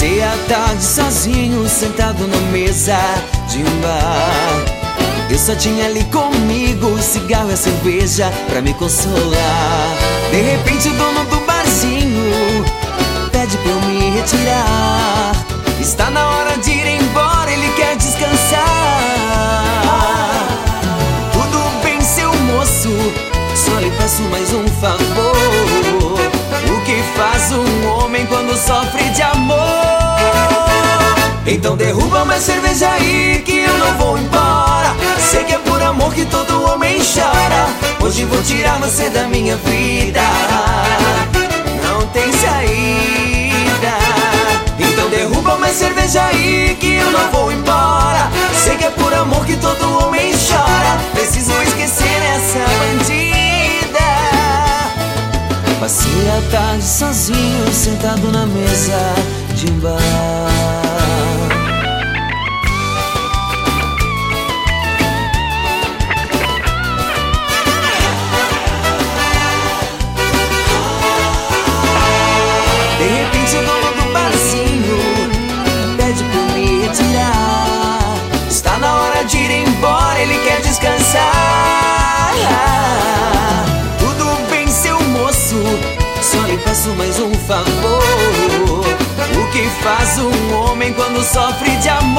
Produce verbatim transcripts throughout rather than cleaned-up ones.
Passei a tarde sozinho, sentado na mesa de um bar. Eu só tinha ali comigo o cigarro e a cerveja pra me consolar. De repente o dono do barzinho pede pra eu me retirar. Está na hora de ir embora, ele quer descansar. Tudo bem, seu moço, só lhe peço mais um favor. O que faz um homem quando sofre de amor? Então derruba mais cerveja aí que eu não vou embora. Sei que é por amor que todo homem chora. Hoje vou tirar você da minha vida, não tem saída. Então derruba mais cerveja aí que eu não vou embora. Sei que é por amor que todo homem chora. Preciso esquecer essa bandida. Passei a tarde sozinho, sentado na mesa de um bar. De repente o dono do barzinho pede pra eu me retirar. Está na hora de ir embora, ele quer descansar. Tudo bem, seu moço, só lhe peço mais um favor. O que faz um homem quando sofre de amor?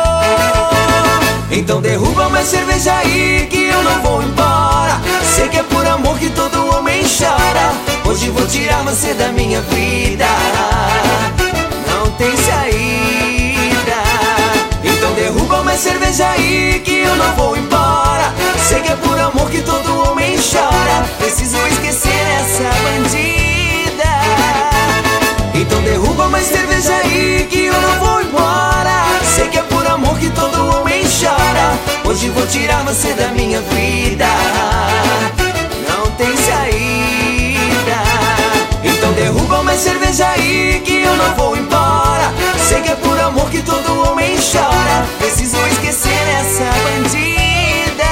Então derruba mais cerveja aí que eu não vou embora. Sei que é por amor que todo homem chora. Hoje vou tirar você da minha vida, não tem saída. Então derruba mais cerveja aí que eu não vou embora. Sei que é por amor que todo homem chora. Preciso esquecer essa bandida. Então derruba mais cerveja aí que eu não vou embora. Sei que é por amor que todo homem chora. Hoje vou tirar você da minha vida, não tem saída. Então derruba mais cerveja aí que eu não vou embora. Sei que é por amor que todo homem chora. Preciso esquecer essa bandida.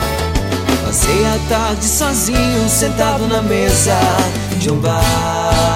Passei a tarde sozinho, sentado na mesa de um bar.